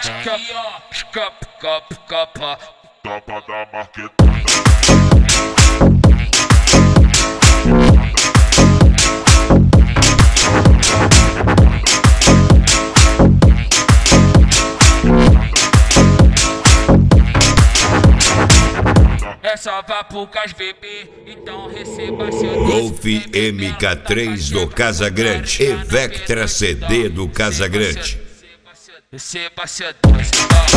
Tapa da marquetada. É só vá pro Cas bebê, então receba seu Golf MK3 do Casagrande e Vectra CD do Casagrande. Receba seu doce,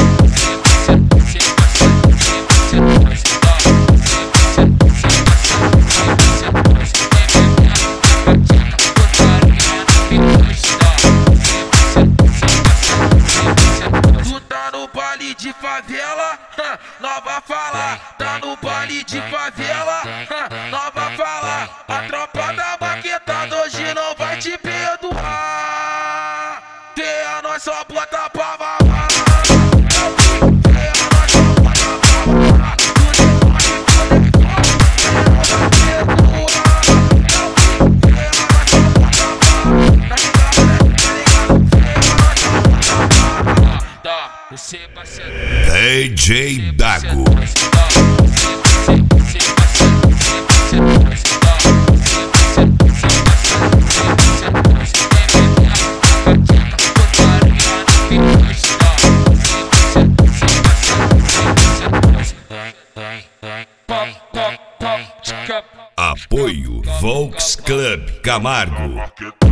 tu tá no baile de favela, nova fala. Tá no baile de favela, nova fala. A tropa da maquetada hoje não vai te perdoar. Tem a nós só bota pra mamar. DJ Dago. Apoio Volks Club Camargo.